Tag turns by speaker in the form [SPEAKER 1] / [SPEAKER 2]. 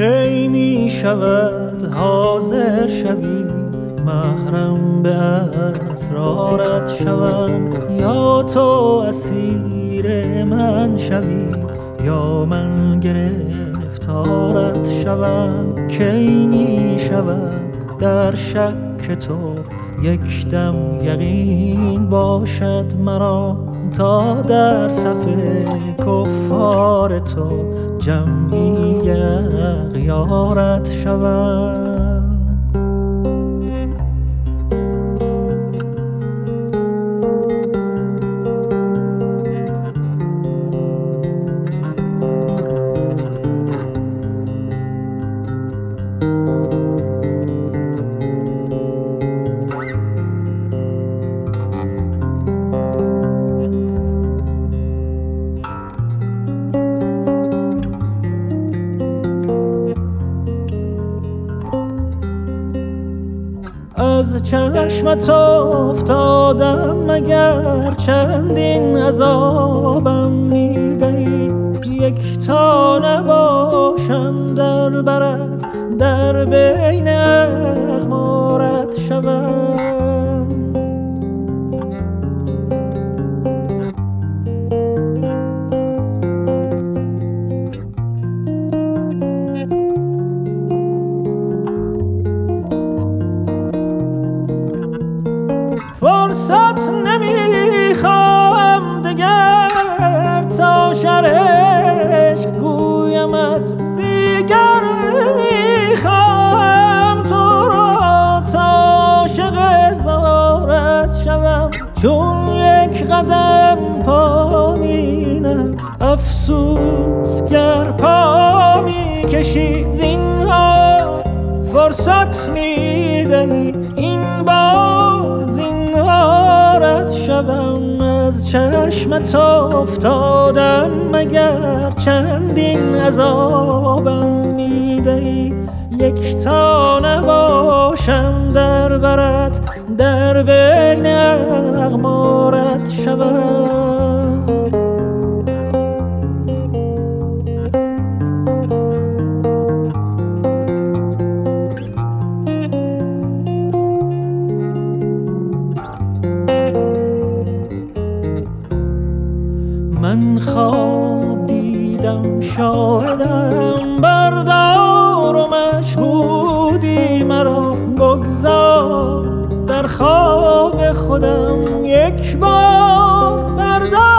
[SPEAKER 1] کی می شود حاضر شوی محرم به اسرارت شوم، یا تو اسیر من شوی یا من گرفتارت شوم. کی می شود در شک تو یک دم یقین باشد مرا، تا در صف کفار تو جمعی اغیارت شوم. از چشمت افتادم مگر چندین عذابم میدهی، یک تا نباشم در برت در بین اغمارت شوم. فرصت نمیخوام دگر تا شرش گویمت، دیگر نمیخوام تو را تا عاشق زارت شوم. چون یک قدم پا مینم افسوس گر پا میکشی، زینهار فرصت میدهی این بار زینهارت شوم. از چشمت افتادم مگر چندین عذابم میدهی، یک تا نباشم در برت در بین اغمارت شوم. من خواب دیدم شاهدم بردار و مشهودی مرا، بگذار در خواب خودم یک بار بردار